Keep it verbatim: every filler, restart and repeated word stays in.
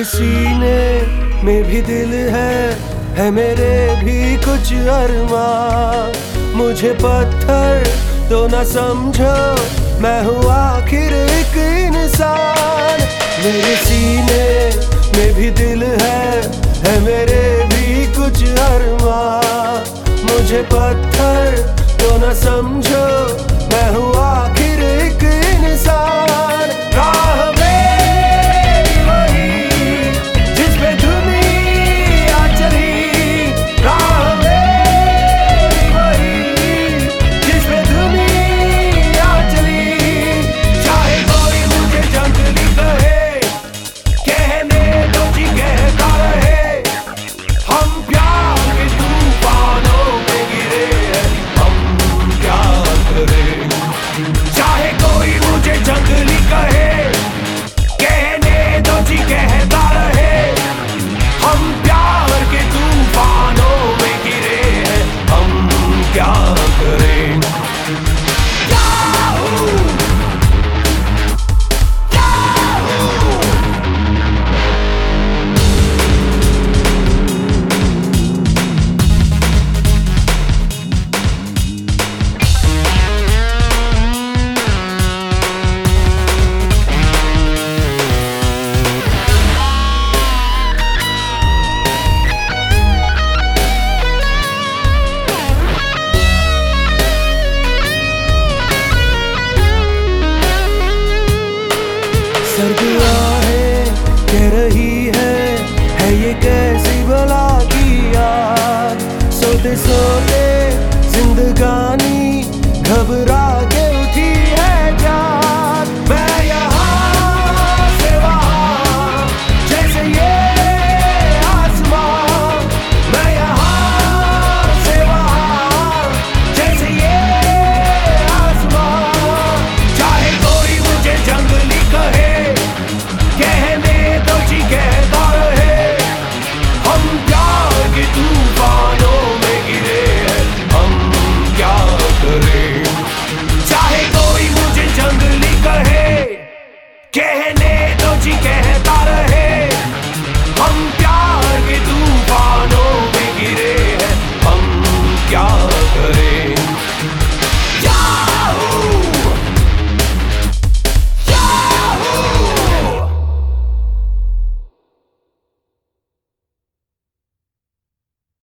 सीने में भी दिल है है मेरे भी कुछ अरमां। मुझे पत्थर तो न समझो, मैं हूँ आखिर एक इंसान। मेरे सीने में भी दिल है है मेरे भी कुछ अरमां। मुझे पत्थर तो न समझो, मैं हूँ आखिर एक इंसान। राह मेरी वही जिस पे दुनिया चली, राह मेरी वही जिस पे दुनिया चली। चाहे कोई मुझे जंगली कहे, कहने दो जी कहता रहे। हम प्यार के तूफानों में गिरे हैं, हम क्या करें। चाहे कोई मुझे जंगली कहे, कहने दो जी कहता रहे। हम प्यार के तूफानों में गिरे हैं, हम क्या करें। याहू! याहू! सर्द आहें कह रही है है ये कैसी भला की याद। सोते सोते जिंदगानी